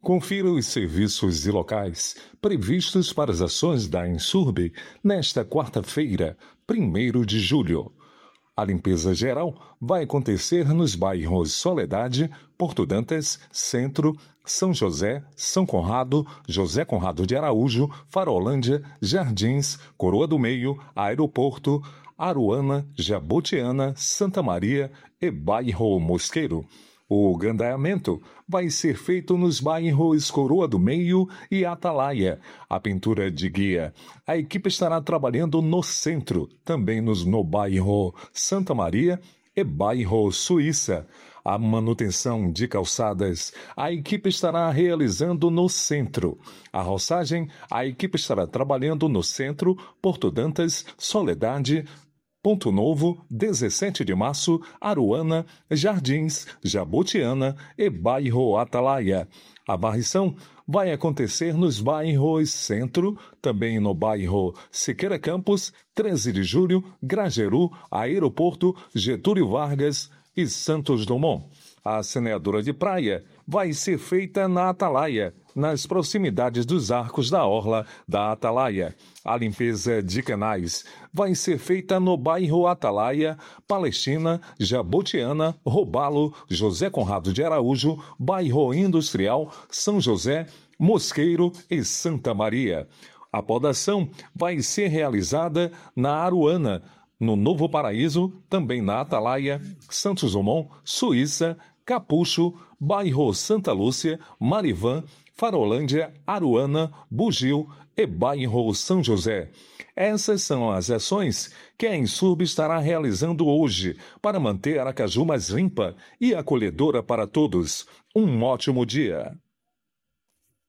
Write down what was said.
Confira os serviços e locais previstos para as ações da Ensurb nesta quarta-feira, 1º de julho. A limpeza geral vai acontecer nos bairros Soledade, Porto Dantas, Centro, São José, São Conrado, José Conrado de Araújo, Farolândia, Jardins, Coroa do Meio, Aeroporto, Aruana, Jabotiana, Santa Maria e bairro Mosqueiro. O gandaiamento vai ser feito nos bairros Coroa do Meio e Atalaia. A pintura de guia. A equipe estará trabalhando no centro, também no bairro Santa Maria e bairro Suíça. A manutenção de calçadas, a equipe estará realizando no centro. A roçagem, a equipe estará trabalhando no centro, Porto Dantas, Soledade, Ponto Novo, 17 de Março, Aruana, Jardins, Jabotiana e bairro Atalaia. A varrição vai acontecer nos bairros Centro, também no bairro Siqueira Campos, 13 de Julho, Grajeru, Aeroporto, Getúlio Vargas e Santos Dumont. A saneadora de praia vai ser feita na Atalaia, nas proximidades dos arcos da orla da Atalaia. A limpeza de canais vai ser feita no bairro Atalaia, Palestina, Jabotiana, Robalo, José Conrado de Araújo, bairro Industrial, São José, Mosqueiro e Santa Maria. A podação vai ser realizada na Aruana, no Novo Paraíso, também na Atalaia, Santos Dumont, Suíça, Capucho, bairro Santa Lúcia, Marivan, Farolândia, Aruana, Bugio e bairro São José. Essas são as ações que a Ensurb estará realizando hoje para manter Aracaju mais limpa e acolhedora para todos. Um ótimo dia!